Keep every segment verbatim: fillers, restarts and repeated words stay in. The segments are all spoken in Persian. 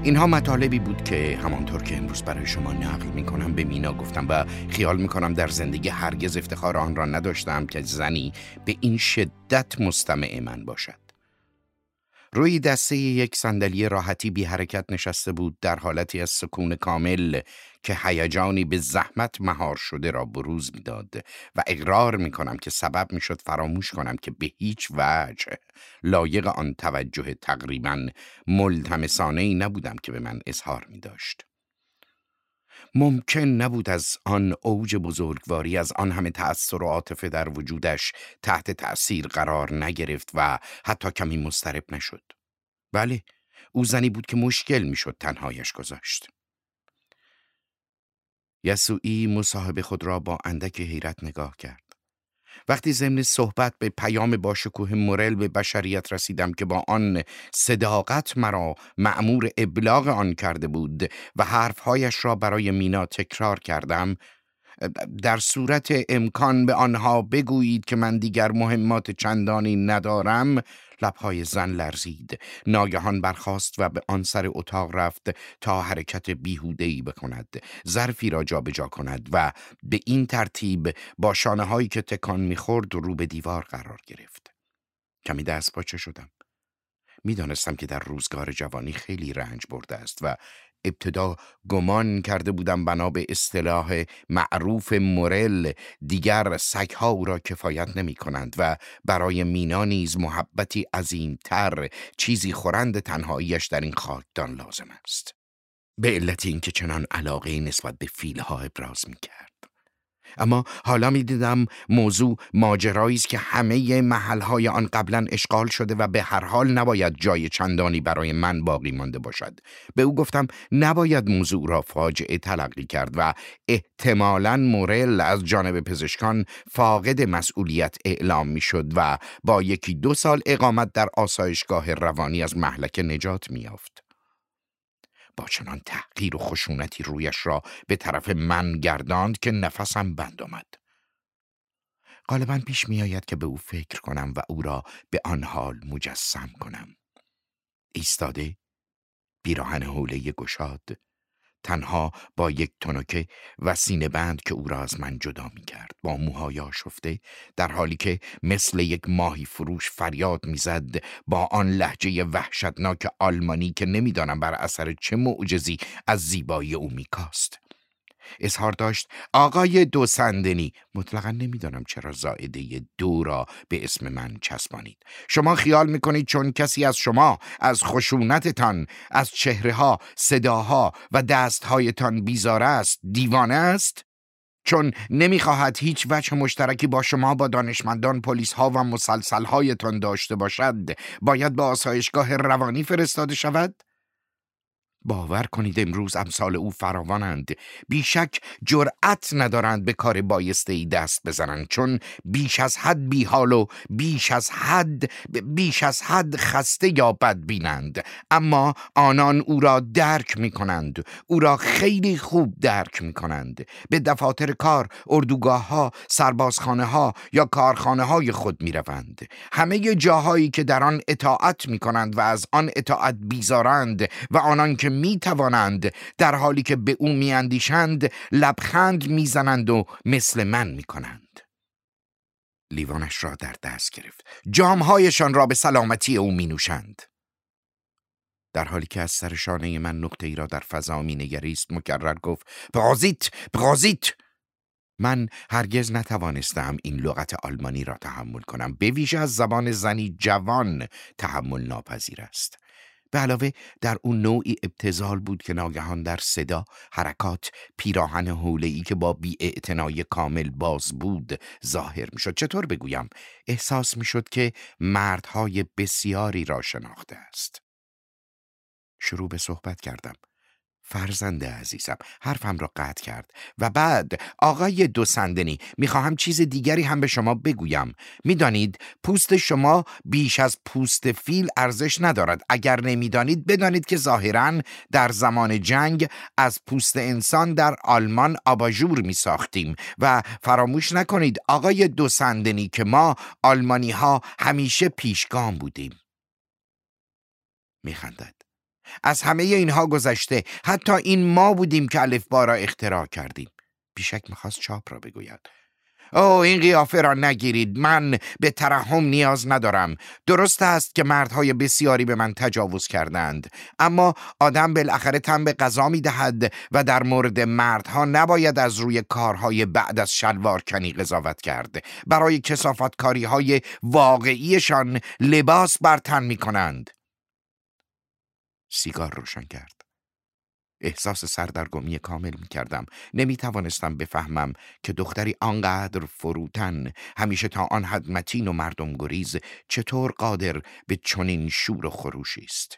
اینها مطالبی بود که همانطور که امروز برای شما نقل می کنم به مینا گفتم و خیال می کنم در زندگی هرگز افتخار آن را نداشتم که زنی به این شدت مستمع من باشد. روی دسته یک صندلی راحتی بی حرکت نشسته بود، در حالتی از سکون کامل که هیجانی به زحمت مهار شده را بروز میداد و اقرار می کنم که سبب می شد فراموش کنم که به هیچ وجه لایق آن توجه تقریباً ملتمسانه‌ای نبودم که به من اظهار می داشت. ممکن نبود از آن اوج بزرگواری، از آن همه تأثیر و عاطفه در وجودش تحت تأثیر قرار نگرفت و حتی کمی مضطرب نشد. بله، او زنی بود که مشکل میشد تنهایش گذاشت. یسوعی مصاحبه خود را با اندک حیرت نگاه کرد. وقتی ضمن صحبت به پیام باشکوه مورل به بشریت رسیدم که با آن صداقت مرا مأمور ابلاغ آن کرده بود و حرفهایش را برای مینا تکرار کردم، در صورت امکان به آنها بگویید که من دیگر مهمات چندانی ندارم، لبهای زن لرزید. ناگهان برخاست و به آن سر اتاق رفت تا حرکت بیهوده‌ای بکند، ظرفی را جابجا کند و به این ترتیب با شانه‌هایی که تکان می‌خورد رو به دیوار قرار گرفت. کمی دست پاچه شدم. می‌دانستم که در روزگار جوانی خیلی رنج برده است و ابتدا گمان کرده بودم بنا به اصطلاح معروف مورل دیگر سگ‌ها او را کفایت نمی کنند و برای مینا نیز محبتی عظیم‌تر، چیزی خورند تنهاییش در این خاکدان لازم است، به علت اینکه چنان علاقه نسبت به فیل‌ها ابراز می کرد. اما حالا می دیدم موضوع ماجرایی است که همه محلهای آن قبلا اشغال شده و به هر حال نباید جای چندانی برای من باقی مانده باشد. به او گفتم نباید موضوع را فاجعه تلقی کرد و احتمالاً مورل از جانب پزشکان فاقد مسئولیت اعلام می شد و با یکی دو سال اقامت در آسایشگاه روانی از مهلک نجات می یافت. با چنان تحقیر و خشونتی رویش را به طرف من گرداند که نفسم بند آمد. غالباً پیش می آید که به او فکر کنم و او را به آن حال مجسم کنم. ایستاده، پیراهن حوله گشاد، تنها با یک تنکه و سینه بند که او را از من جدا می کرد، با موهای آشفته، در حالی که مثل یک ماهی فروش فریاد می زد، با آن لهجه وحشتناک آلمانی که نمی دانم بر اثر چه معجزی از زیبایی او می کاست. اظهار داشت آقای دوسندنی، مطلقا نمیدانم چرا زائده دو را به اسم من چسبانید. شما خیال میکنید چون کسی از شما، از خشونتتان، از چهره‌ها، صداها و دستهایتان بیزار است، دیوانه است؟ چون نمیخواهد هیچ وجه مشترکی با شما، با دانشمندان، پلیس‌ها و مسلسل‌هایتان داشته باشد، باید به آسایشگاه روانی فرستاده شود؟ باور کنید امروز امثال او فراوانند. بیشک جرأت ندارند به کار بایسته‌ای دست بزنند، چون بیش از حد بیحال و بیش از حد بیش از حد خسته یا بدبینند. اما آنان او را درک می کنند، او را خیلی خوب درک می کنند. به دفاتر کار، اردوگاه ها، سربازخانه ها یا کارخانه های خود می روند. همه جاهایی که در آن اطاعت می کنند و از آن اطاعت بیزارند و آنان که می توانند در حالی که به او می اندیشند لبخند می زنند و مثل من می کنند. لیوانش را در دست گرفت. جامهایشان را به سلامتی او می نوشند. در حالی که از سر شانه من نقطه ای را در فضا می نگریست مکرر گفت بغازیت بغازیت. من هرگز نتوانستم این لغت آلمانی را تحمل کنم، به ویژه از زبان زنی جوان تحمل ناپذیر است. به علاوه در اون نوعی ابتذال بود که ناگهان در صدا، حرکات، پیراهن حوله‌ای که با بی‌اعتنایی کامل باز بود ظاهر می شد. چطور بگویم؟ احساس می شد که مردهای بسیاری را شناخته است. شروع به صحبت کردم. فرزند عزیزم، حرفم را قطع کرد و بعد آقای دوسندنی، میخواهم چیز دیگری هم به شما بگویم. میدانید پوست شما بیش از پوست فیل ارزش ندارد. اگر نمیدانید بدانید که ظاهراً در زمان جنگ از پوست انسان در آلمان آباژور میساختیم و فراموش نکنید آقای دوسندنی که ما آلمانی ها همیشه پیشگام بودیم. میخندد. از همه اینها گذشته، حتی این ما بودیم که الفبا را اختراع کردیم. بیشک میخواست چاپ را بگوید. اوه این قیافه را نگیرید، من به ترحم نیاز ندارم. درست است که مردهای بسیاری به من تجاوز کردند، اما آدم بالاخره تن به قضا می دهد و در مورد مردها نباید از روی کارهای بعد از شلوار کنی قضاوت کرد. برای کثافتکاری های واقعیشان لباس بر تن می کنند. سیگار روشن کرد. احساس سردرگمی کامل می کردم. نمی توانستم بفهمم که دختری آنقدر فروتن، همیشه تا آن حد متین و مردم گریز، چطور قادر به چنین شور و خروشی است.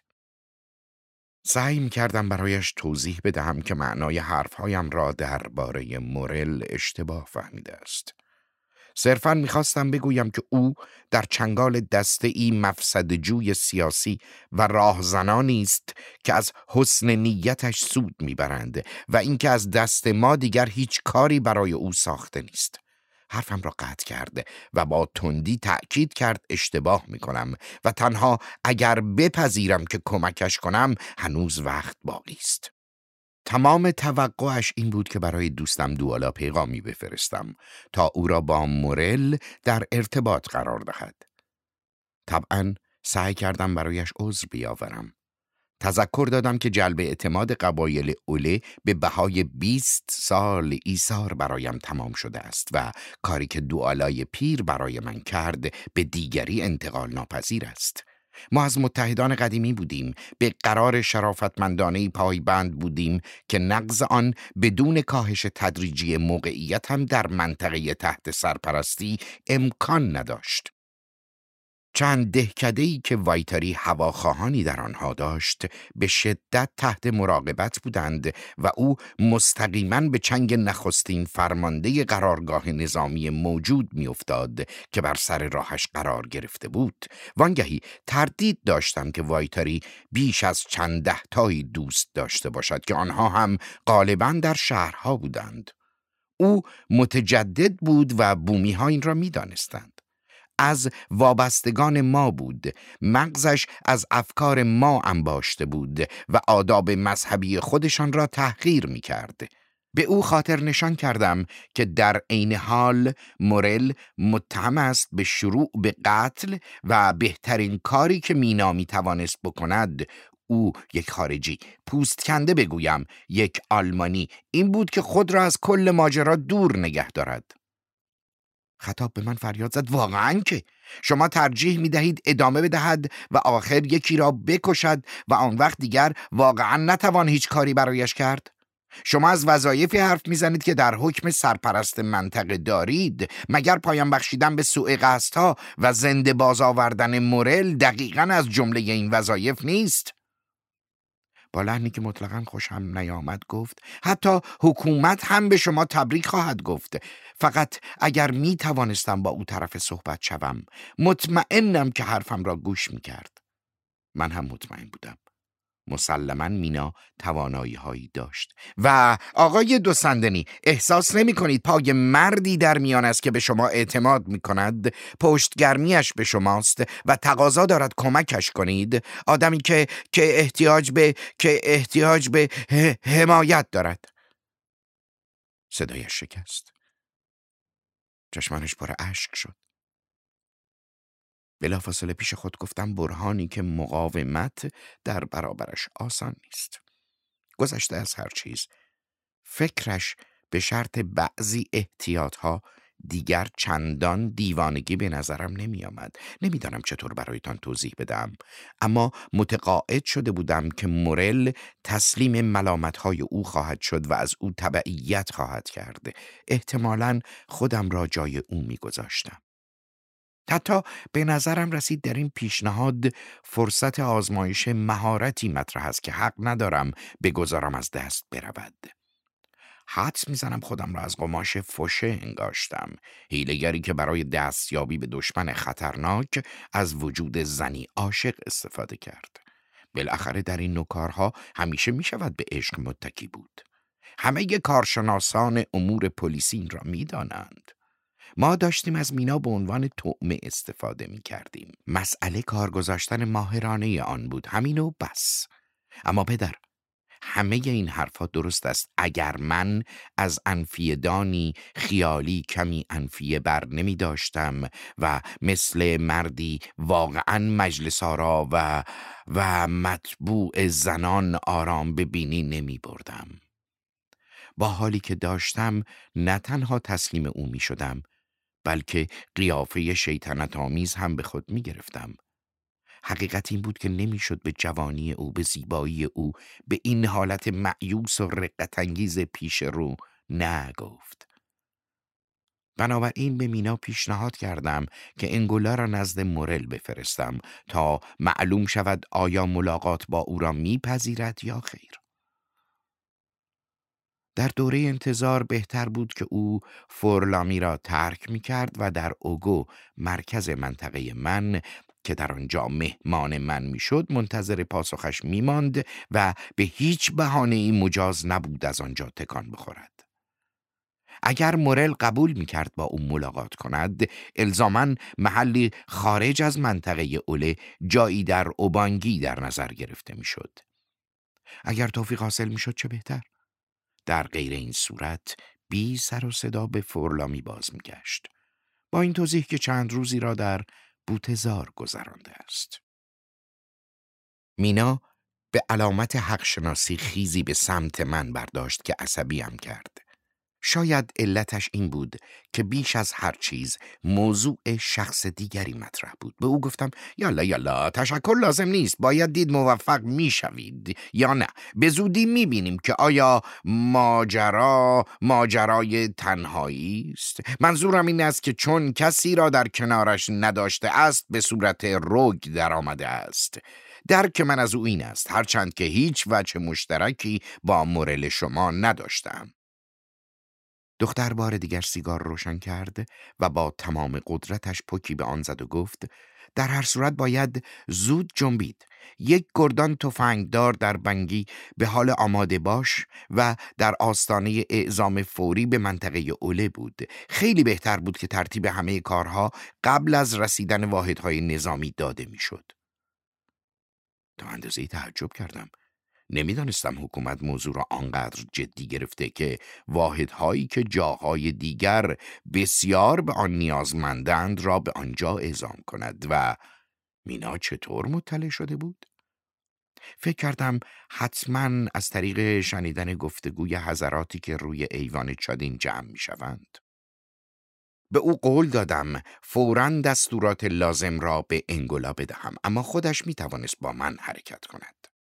سعی می کردم برایش توضیح بدهم که معنای حرفهایم را درباره مورل اشتباه فهمیده است. صرفاً می‌خواستم بگویم که او در چنگال دسته‌ای مفسدجوی سیاسی و راهزنانی است که از حسن نیتش سود می‌برند و اینکه از دست ما دیگر هیچ کاری برای او ساخته نیست. حرفم را قطع کرد و با تندی تأکید کرد اشتباه می‌کنم و تنها اگر بپذیرم که کمکش کنم هنوز وقت باقی است. تمام توقعش این بود که برای دوستم دوالا پیغامی بفرستم تا او را با مورل در ارتباط قرار دهد. طبعاً سعی کردم برایش عذر بیاورم. تذکر دادم که جلب اعتماد قبایل اوله به بهای بیست سال ایثار برایم تمام شده است و کاری که دوالای پیر برای من کرد به دیگری انتقال ناپذیر است. ما از متحدان قدیمی بودیم، به قرار شرافتمندانه‌ای پایبند بودیم که نقض آن بدون کاهش تدریجی موقعیت هم در منطقه تحت سرپرستی امکان نداشت. چند دهکده‌ای که وایتاری هواخواهانی در آنها داشت به شدت تحت مراقبت بودند و او مستقیما به چنگ نخستین فرمانده قرارگاه نظامی موجود میافتاد که بر سر راهش قرار گرفته بود. وانگهی تردید داشتم که وایتاری بیش از چند ده تایی دوست داشته باشد که آنها هم غالباً در شهرها بودند. او متجدد بود و بومی‌ها این را می‌دانستند. از وابستگان ما بود، مغزش از افکار ما انباشته بود و آداب مذهبی خودشان را تحقیر می کرد. به او خاطر نشان کردم که در عین حال مورل متهم است به شروع به قتل و بهترین کاری که مینا می توانست بکند، او یک خارجی، پوست کنده بگویم یک آلمانی، این بود که خود را از کل ماجرا دور نگه دارد. خطاب به من فریاد زد: واقعاً که شما ترجیح می دهید ادامه بدهد و آخر یکی را بکشد و آن وقت دیگر واقعاً نتوان هیچ کاری برایش کرد؟ شما از وظایفی حرف می زنید که در حکم سرپرست منطقه دارید. مگر پایان بخشیدن به سوء قصدها و زنده باز آوردن مورل دقیقاً از جمله این وظایف نیست؟ با لحنی که مطلقاً خوشم نیامد گفت: حتی حکومت هم به شما تبریک خواهد گفت. فقط اگر می توانستم با او طرف صحبت شوم، مطمئنم که حرفم را گوش می کرد. من هم مطمئن بودم. مسلماً مینا توانایی هایی داشت. و آقای دوسندنی، احساس نمی کنید پای مردی در میان است که به شما اعتماد می کند، پشتگرمیش به شماست و تقاضا دارد کمکش کنید؟ آدمی که که احتیاج به که احتیاج به حمایت دارد. صدایش شکست. چشمانش پر اشک شد. بلافاصله پیش خود گفتم برهانی که مقاومت در برابرش آسان نیست. گذشته از هر چیز، فکرش به شرط بعضی احتیاطها دیگر چندان دیوانگی به نظرم نمی آمد. نمیدانم چطور برایتان توضیح بدم، اما متقاعد شده بودم که مورل تسلیم ملامتهای او خواهد شد و از او تبعیت خواهد کرد. احتمالاً خودم را جای او می گذاشتم. حتی به نظرم رسید در این پیشنهاد فرصت آزمایش مهارتی مطرح است که حق ندارم بگذارم از دست برود. حدس میزنم خودم را از قماش فوشه انگاشتم، حیله‌گری که برای دستیابی به دشمن خطرناک از وجود زنی عاشق استفاده کرد. بالاخره در این نوع کارها همیشه می شود به عشق متکی بود. همه کارشناسان امور پلیسی این را می دانند. ما داشتیم از مینا به عنوان طعمه استفاده می کردیم. مسئله کار گذاشتن ماهرانه آن بود، همین و بس. اما پدر، همه این حرفا درست است اگر من از انفیه‌دانی خیالی کمی انفیه بر نمی داشتم و مثل مردی واقعا مجلس آرا و و مطبوع زنان آرام ببینی نمی بردم. با حالی که داشتم نه تنها تسلیم او می شدم بلکه قیافه شیطنت آمیز هم به خود می گرفتم. حقیقت این بود که نمیشد به جوانی او، به زیبایی او، به این حالت مأیوس و رقت انگیز پیش رو نگفت. بنابراین به مینا پیشنهاد کردم که انگولا را نزد مورل بفرستم تا معلوم شود آیا ملاقات با او را میپذیرد یا خیر. در دوره انتظار بهتر بود که او فورلامی را ترک می کرد و در اوگو، مرکز منطقه من که در آنجا مهمان من میشد، منتظر پاسخش می ماند و به هیچ بهانه‌ای مجاز نبود از آنجا تکان بخورد. اگر مورل قبول می کرد با او ملاقات کند، الزاماً محلی خارج از منطقه اوله، جایی در اوبانگی در نظر گرفته می شد. اگر توفیق حاصل می شد چه بهتر. در غیر این صورت بی سر و صدا به فورلامی باز می گشت. با این توضیح که چند روزی را در بوتزار گذرانده است. مینا به علامت حق شناسی خیزی به سمت من برداشت که عصبیم کرد. شاید علتش این بود که بیش از هر چیز موضوع شخص دیگری مطرح بود. به او گفتم یالا یالا تشکر لازم نیست، باید دید موفق میشوید یا نه. به زودی میبینیم که آیا ماجرا ماجرای تنهایی است. منظورم این است که چون کسی را در کنارش نداشته است به صورت روگ در آمده است. درک من از او این است، هرچند که هیچ وجه مشترکی با مورل شما نداشتم. دختر بار دیگر سیگار روشن کرد و با تمام قدرتش پوکی به آن زد و گفت در هر صورت باید زود جنبید. یک گردان تفنگدار در بنگی به حال آماده باش و در آستانه اعزام فوری به منطقه اوله بود. خیلی بهتر بود که ترتیب همه کارها قبل از رسیدن واحدهای نظامی داده میشد. تا اندازه‌ای تعجب کردم. نمیدانستم حکومت موضوع را آنقدر جدی گرفته که واحدهایی که جاهای دیگر بسیار به آن نیازمندند را به آنجا اعزام کند. و مینا چطور مطلع شده بود؟ فکر کردم حتما از طریق شنیدن گفتگوی حضراتی که روی ایوان چادین جمع می شوند. به او قول دادم فوراً دستورات لازم را به انگولا بدهم، اما خودش می توانست با من حرکت کند.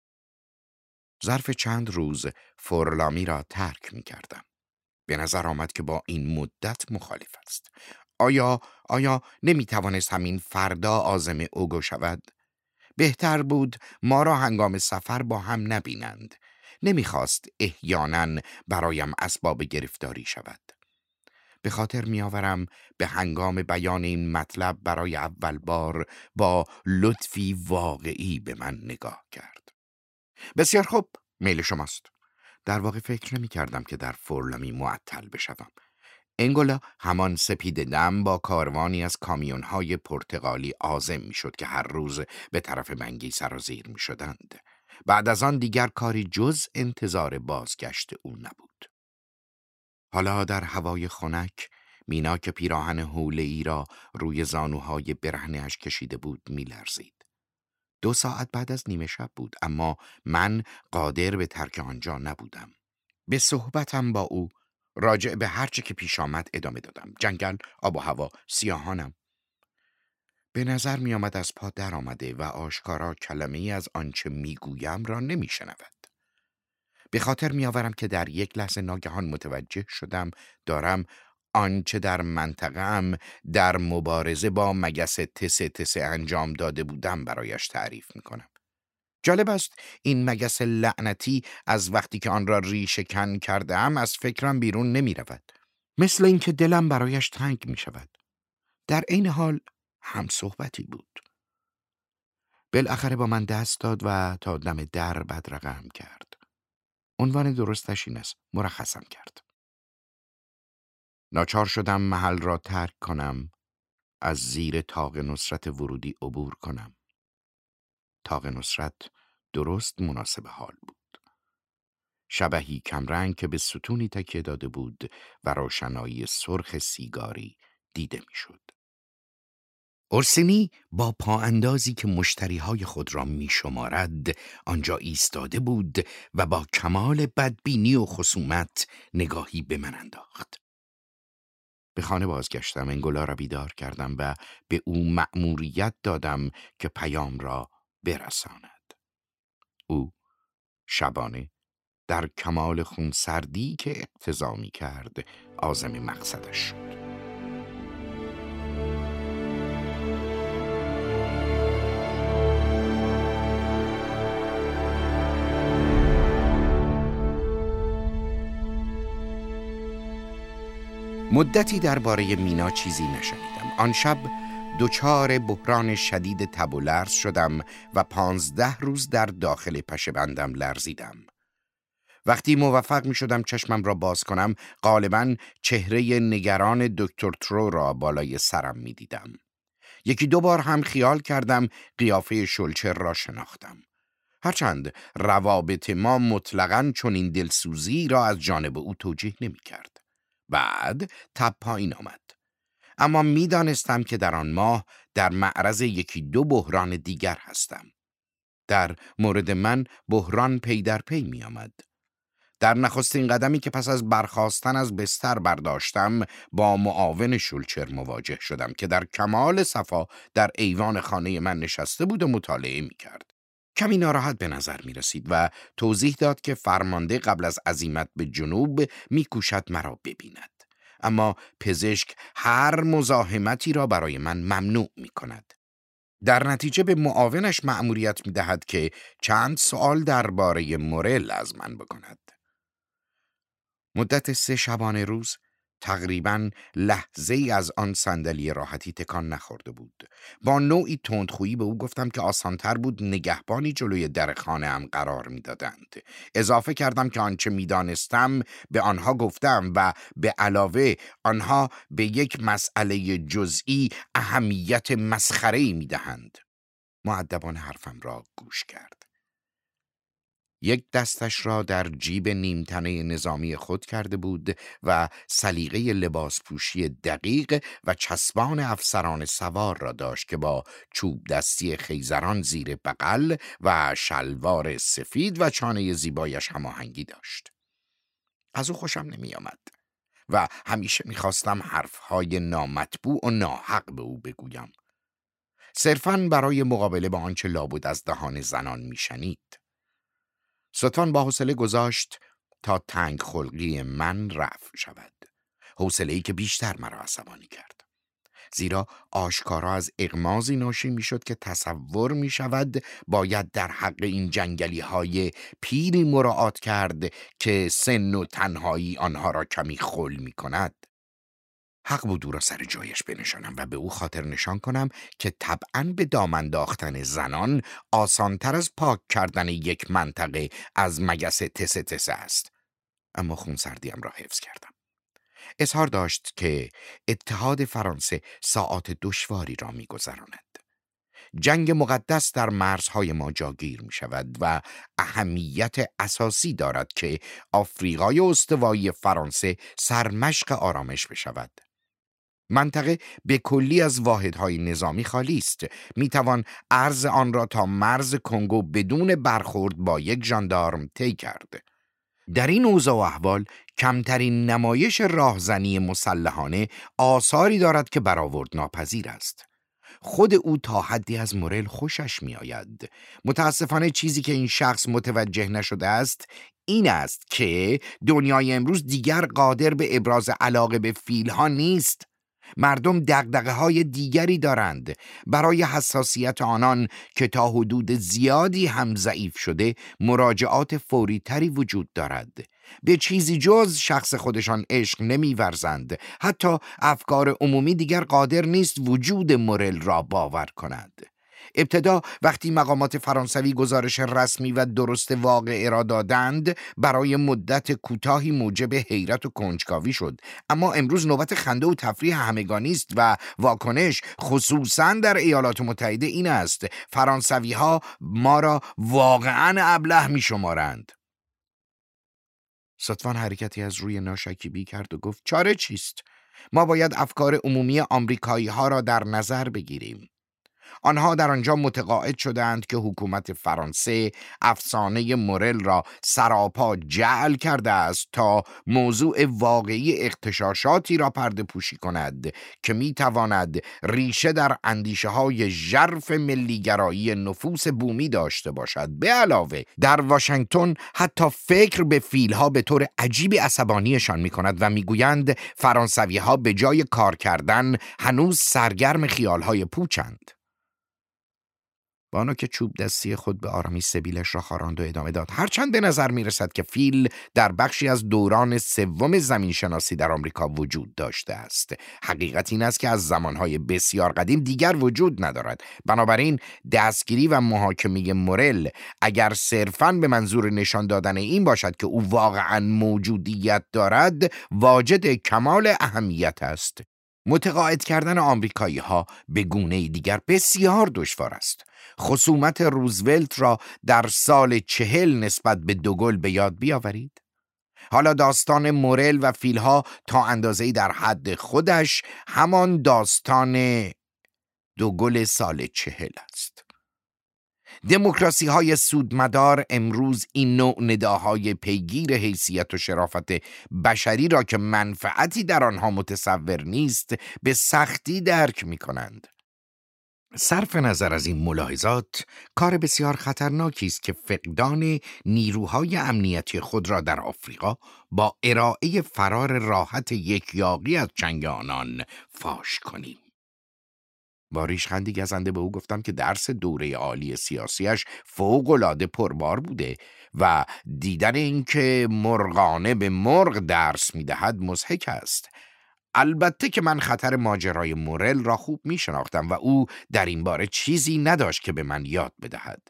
ظرف چند روز فورلامی را ترک می کردم. به نظر آمد که با این مدت مخالف است. آیا آیا نمی توانست همین فردا عازم اوگو شود؟ بهتر بود ما را هنگام سفر با هم نبینند. نمیخواست احیانا برایم اسباب گرفتاری شود. به خاطر میآورم به هنگام بیان این مطلب برای اول بار با لطفی واقعی به من نگاه کرد. بسیار خوب، میل شماست. در واقع فکر نمی کردم که در فورلامی معطل بشوم. انگولا همان سپید دم با کاروانی از کامیون‌های پرتغالی عازم می شد که هر روز به طرف بنگی سرازیر می شدند. بعد از آن دیگر کاری جز انتظار بازگشت او نبود. حالا در هوای خنک، مینا که پیراهن حوله‌ای را روی زانوهای برهنه‌اش کشیده بود می لرزید. دو ساعت بعد از نیمه شب بود، اما من قادر به ترک آنجا نبودم. به صحبتم با او راجع به هرچه که پیش آمد ادامه دادم. جنگل، آب و هوا، سیاهانم. به نظر می آمد از پا در آمده و آشکارا کلمه ای از آنچه می گویم را نمی شنود. به خاطر می آورم که در یک لحظه ناگهان متوجه شدم دارم آنچه در منطقه‌ام در مبارزه با مگس تسه تسه انجام داده بودم برایش تعریف می کنم. جالب است این مگس لعنتی از وقتی که آن را ریشه کن کرده ام از فکرم بیرون نمی رود. مثل اینکه دلم برایش تنگ می شود. در عین حال هم صحبتی بود. بالاخره با من دست داد و تا دم در بدرقه‌ام کرد. عنوان درستش این است، مرخصم کرد. ناچار شدم محل را ترک کنم، از زیر طاق نصرت ورودی عبور کنم. طاق نصرت درست مناسب حال بود. شبحی کمرنگ که به ستونی تکیه داده بود و روشنایی سرخ سیگاری دیده میشد. اورسینی با پا اندازی که مشتریهای خود را می شمارد آنجا ایستاده بود و با کمال بدبینی و خصومت نگاهی به من انداخت. به خانه بازگشتم، انگولا را بیدار کردم و به او مأموریت دادم که پیام را برساند. او شبانه در کمال خونسردی که اقتضا می کرد عازم مقصدش شد. مدتی درباره مینا چیزی نشنیدم. آن شب دچار بحران شدید تب و لرز شدم و پانزده روز در داخل پشه بندم لرزیدم. وقتی موفق می شدم چشمم را باز کنم، غالباً چهره نگران دکتر ترو را بالای سرم می دیدم. یکی دو بار هم خیال کردم قیافه شلچر را شناختم. هرچند روابط ما مطلقاً چنین دلسوزی را از جانب او توجیه نمی کرد. بعد تب پایین آمد. اما می دانستم که در آن ماه در معرض یکی دو بحران دیگر هستم. در مورد من بحران پی در پی می آمد. در نخستین قدمی که پس از برخاستن از بستر برداشتم با معاون شولچر مواجه شدم که در کمال صفا در ایوان خانه من نشسته بود و مطالعه می کرد. کمی ناراحت به نظر می رسید و توضیح داد که فرمانده قبل از عزیمت به جنوب می کوشد مرا ببیند. اما پزشک هر مزاحمتی را برای من ممنوع می کند. در نتیجه به معاونش مأموریت می دهد که چند سوال درباره مورل از من بکند. مدت سه شبانه روز تقریباً لحظه ای از آن صندلی راحتی تکان نخورده بود. با نوعی تندخویی به او گفتم که آسانتر بود نگهبانی جلوی در خانه ام قرار می دادند. اضافه کردم که آنچه می دانستم به آنها گفتم و به علاوه آنها به یک مسئله جزئی اهمیت مسخره‌ای می دهند. مؤدبانه حرفم را گوش کرد. یک دستش را در جیب نیمتنه نظامی خود کرده بود و سلیقه لباس پوشی دقیق و چسبان افسران سوار را داشت که با چوب دستی خیزران زیر بغل و شلوار سفید و چانه زیبایش هماهنگی داشت. از او خوشم نمی آمد و همیشه می خواستم حرفهای نامطبوع و ناحق به او بگویم، صرفاً برای مقابله با آنچه لابد از دهان زنان می شنید. ستوان با حوصله گذاشت تا تنگ خلقی من رفع شود، حوصله‌ای که بیشتر مرا عصبانی کرد، زیرا آشکارا از اغمازی ناشی می شد که تصور می شود باید در حق این جنگلی های پیری مراعات کرد که سن و تنهایی آنها را کمی خل می کند. حق بود او را سر جایش بنشانم و به او خاطر نشان کنم که طبعاً به دام انداختن زنان آسانتر از پاک کردن یک منطقه از مگس تسه تسه است. اما خونسردیم را حفظ کردم. اظهار داشت که اتحاد فرانسه ساعات دشواری را می‌گذراند. جنگ مقدس در مرزهای ما جاگیر می شود و اهمیت اساسی دارد که آفریقای استوایی فرانسه سرمشق آرامش بشود. منطقه به کلی از واحدهای نظامی خالی است. می توان عرض آن را تا مرز کنگو بدون برخورد با یک ژاندارم طی کرد. در این اوضاع و احوال کمترین نمایش راهزنی مسلحانه آثاری دارد که برآورد ناپذیر است. خود او تا حدی از مورل خوشش می آید. متاسفانه چیزی که این شخص متوجه نشده است این است که دنیای امروز دیگر قادر به ابراز علاقه به فیلها نیست. مردم دغدغه‌های دیگری دارند. برای حساسیت آنان که تا حدود زیادی هم ضعیف شده مراجعات فوری تری وجود دارد. به چیزی جز شخص خودشان عشق نمی‌ورزند. حتی افکار عمومی دیگر قادر نیست وجود مورل را باور کند. ابتدا وقتی مقامات فرانسوی گزارش رسمی و درست واقعه را دادند، برای مدت کوتاهی موجب حیرت و کنجکاوی شد، اما امروز نوبت خنده و تفریح همگانی است و واکنش خصوصاً در ایالات متحده این است: فرانسوی ها ما را واقعاً ابله می شمارند. ستوان حرکتی از روی ناشکیبی کرد و گفت: چاره چیست؟ ما باید افکار عمومی آمریکایی ها را در نظر بگیریم. آنها در آنجا متقاعد شدند که حکومت فرانسه افسانه مورل را سراپا جعل کرده است تا موضوع واقعی اغتشاشاتی را پرده پوشی کند که می تواند ریشه در اندیشه های ژرف ملیگرایی نفوس بومی داشته باشد. به علاوه در واشنگتن حتی فکر به فیلها به طور عجیبی عصبانیشان می کند و می گویند فرانسوی ها به جای کار کردن هنوز سرگرم خیالهای پوچند. بانا که چوب دستی خود به آرامی سبیلش را خاراند و ادامه داد: هرچند به نظر می رسد که فیل در بخشی از دوران سوم زمین شناسی در آمریکا وجود داشته است، حقیقت این است که از زمانهای بسیار قدیم دیگر وجود ندارد. بنابراین دستگیری و محاکمه مورل اگر صرفاً به منظور نشان دادن این باشد که او واقعاً موجودیت دارد، واجد کمال اهمیت است. متقاعد کردن آمریکایی ها به گونه دیگر بسیار دشوار است. خصومت روزولت را در سال چهل نسبت به دوگل به یاد بیاورید. حالا داستان مورل و فیلها تا اندازه‌ای در حد خودش همان داستان دوگل سال چهل است. دموکراسی های سودمدار امروز این نوع نداهای پیگیر حیثیت و شرافت بشری را که منفعتی در آنها متصور نیست به سختی درک می کنند. صرف نظر از این ملاحظات، کار بسیار خطرناکی است که فقدان نیروهای امنیتی خود را در آفریقا با ارائه فرار راحت یک یاغی از چنگ آنان فاش کنیم. با ریشخندی گزنده به او گفتم که درس دوره عالی سیاسیش فوق‌العاده پربار بوده و دیدن این که مرغانه به مرغ درس می‌دهد مضحک است. البته که من خطر ماجرای مورل را خوب می شناختم و او در این باره چیزی نداشت که به من یاد بدهد.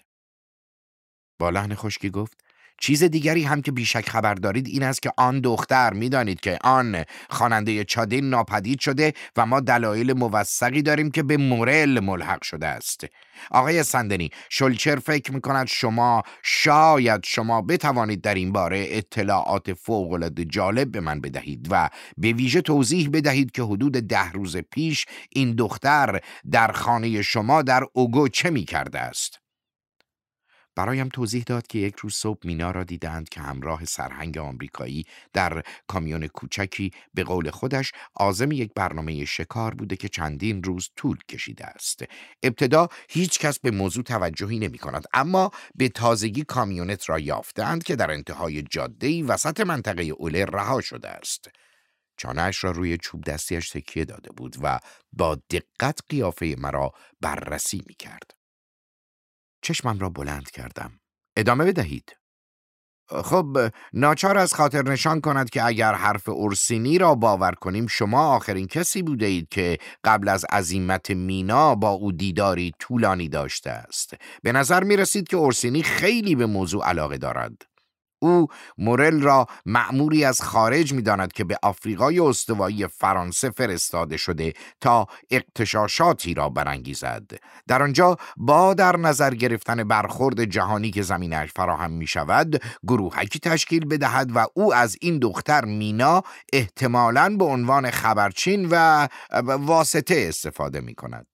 با لحن خشکی گفت: چیز دیگری هم که بیشک خبر دارید این است که آن دختر، می دانید که آن خواننده چادین ناپدید شده و ما دلایل موثقی داریم که به مورل ملحق شده است. آقای سندنی، شولچر فکر می کند شما شاید شما بتوانید در این باره اطلاعات فوق‌العاده جالب به من بدهید و به ویژه توضیح بدهید که حدود ده روز پیش این دختر در خانه شما در اوگو چه می کرده است. برایم توضیح داد که یک روز صبح مینا را دیدند که همراه سرهنگ آمریکایی در کامیون کوچکی به قول خودش عازم یک برنامه شکار بوده که چندین روز طول کشیده است. ابتدا هیچ کس به موضوع توجهی نمی کند، اما به تازگی کامیونت را یافتند که در انتهای جاده‌ای وسط منطقه اوله رها شده است. چانه‌اش را روی چوب دستیش تکیه داده بود و با دقت قیافه مرا بررسی می کرد. چشمم را بلند کردم. ادامه بدهید. خب ناچار از خاطر نشان کند که اگر حرف اورسینی را باور کنیم شما آخرین کسی بوده اید که قبل از عزیمت مینا با او دیداری طولانی داشته است. به نظر می رسید که اورسینی خیلی به موضوع علاقه دارد. او مورل را مأموری از خارج می داند که به آفریقای استوایی فرانسه فرستاده شده تا اغتشاشاتی را برانگیزد. در آنجا با در نظر گرفتن برخورد جهانی که زمینش فراهم می شود گروهکی تشکیل بدهد و او از این دختر مینا احتمالاً به عنوان خبرچین و واسطه استفاده می کند.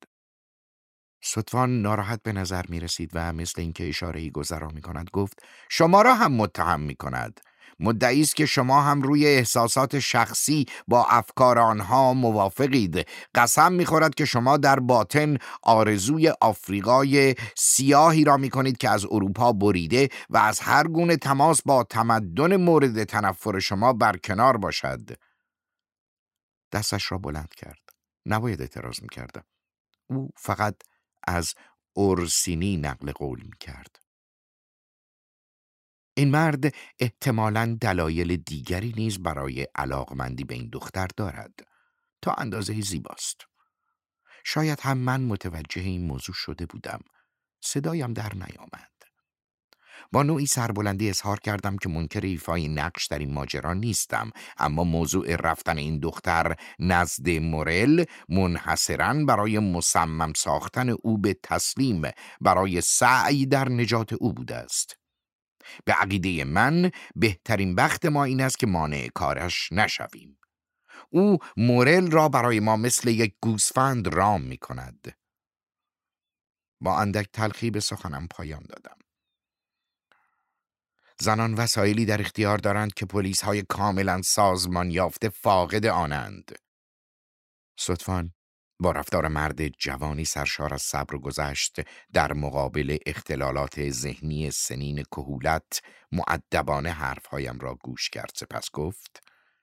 ستوان ناراحت به نظر می رسید و مثل اینکه اشاره‌ای گذرا می کند گفت: شما را هم متهم می کند. مدعی است که شما هم روی احساسات شخصی با افکار آنها موافقید. قسم می خورد که شما در باطن آرزوی آفریقای سیاهی را می کنید که از اروپا بریده و از هر گونه تماس با تمدن مورد تنفر شما برکنار باشد. دستش را بلند کرد. نباید اعتراض می کردم. او فقط از اورسینی نقل قول می کرد. این مرد احتمالاً دلایل دیگری نیز برای علاقمندی به این دختر دارد. تا اندازه زیباست. شاید هم من متوجه این موضوع شده بودم. صدایم در نیامد. با نوعی سربلندی اظهار کردم که منکر ایفای نقش در این ماجرا نیستم، اما موضوع رفتن این دختر نزد مورل منحصراً برای مصمم ساختن او به تسلیم برای سعی در نجات او بوده است. به عقیده من بهترین بخت ما این است که مانع کارش نشویم. او مورل را برای ما مثل یک گوسفند رام می کند. با اندک تلخی به سخنم پایان دادم. زنان وسایلی در اختیار دارند که پلیس های کاملا سازمان یافته فاقد آنند. صدفاً با رفتار مرد جوانی سرشار از صبر گذشت در مقابل اختلالات ذهنی سنین کهولت مؤدبانه حرفهایم را گوش کرد. سپس گفت: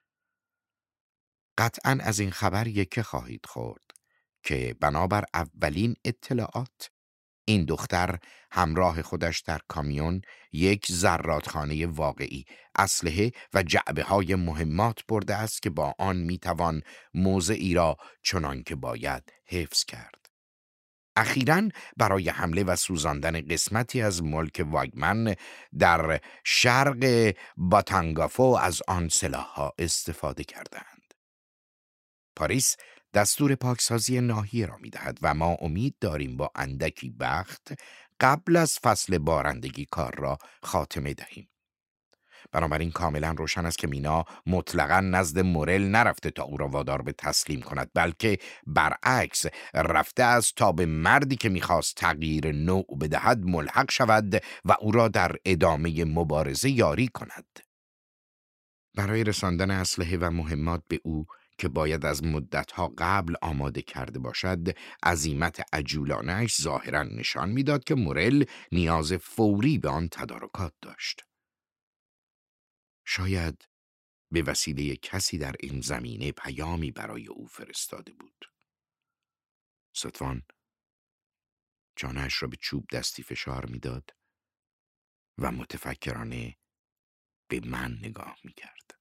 قطعاً از این خبر یکه خواهید خورد که بنابر اولین اطلاعات این دختر همراه خودش در کامیون یک زرادخانه واقعی، اسلحه و جعبه های مهمات برده است که با آن میتوان موضعی را چنان که باید حفظ کرد. اخیراً برای حمله و سوزاندن قسمتی از ملک واگمن در شرق باتانگافو از آن سلاح‌ها استفاده کردند. پاریس دستور پاکسازی ناحیه را می‌دهد و ما امید داریم با اندکی بخت قبل از فصل بارندگی کار را خاتمه دهیم. بنابراین کاملا روشن است که مینا مطلقاً نزد مورل نرفته تا او را وادار به تسلیم کند، بلکه برعکس رفته است تا به مردی که می‌خواست تغییر نوع بدهد ملحق شود و او را در ادامه مبارزه یاری کند. برای رساندن اسلحه و مهمات به او که باید از مدتها قبل آماده کرده باشد، عزیمت عجولانه‌اش ظاهراً نشان میداد که مورل نیاز فوری به آن تدارکات داشت. شاید به وسیله کسی در این زمینه پیامی برای او فرستاده بود. ستوان جانش را به چوب دستی فشار میداد و متفکرانه به من نگاه میکرد.